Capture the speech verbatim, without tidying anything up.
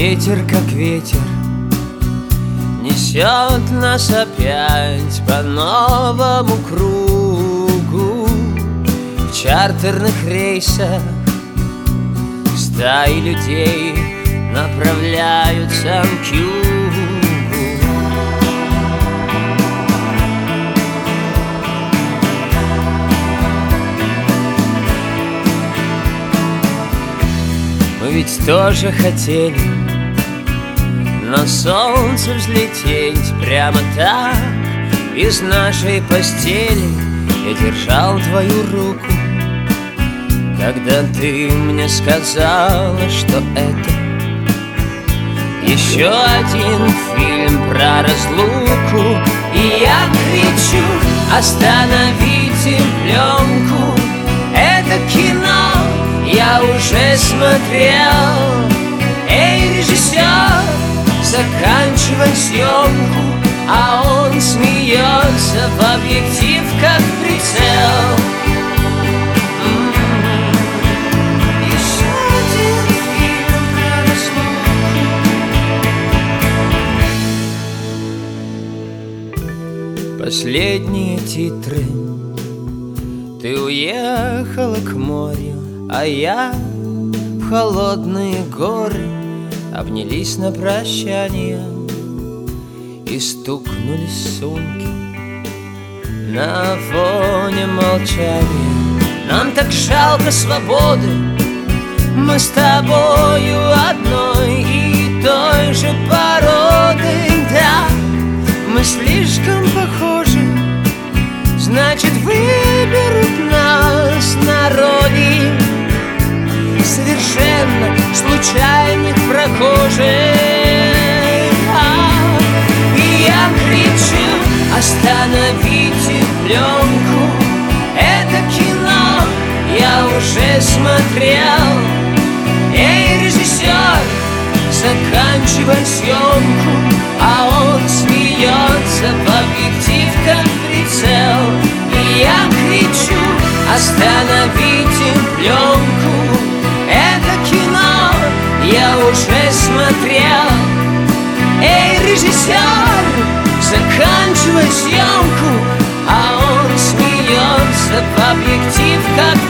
Ветер, как ветер, несет нас опять по новому кругу. В чартерных рейсах стаи людей направляются к югу. Мы ведь тоже хотели на солнце взлететь прямо так из нашей постели. Я держал твою руку, когда ты мне сказала, что это еще один фильм про разлуку. И я кричу: остановите пленку, это кино я уже смотрел. Эй, режиссер, заканчивай съемку. А он смеется в объектив, как прицел. Еще один фильм про разлуку. Последние титры. Ты уехала к морю, а я в холодные горы. Обнялись на прощание и стукнулись сумки на фоне молчания. Нам так жалко свободы, мы с тобою одной и той же породы. Да, мы слишком похожи, значит, выберут нас на роли совершенно случайных прохожих. И я кричу: остановите пленку, это кино я уже смотрел. Эй, режиссер, заканчивай съемку. А он смеется в объектив, как прицел. И я кричу: остановите пленку, это кино я уже смотрел. Эй, режиссер, заканчивай съемку. А он смеется в объектив, как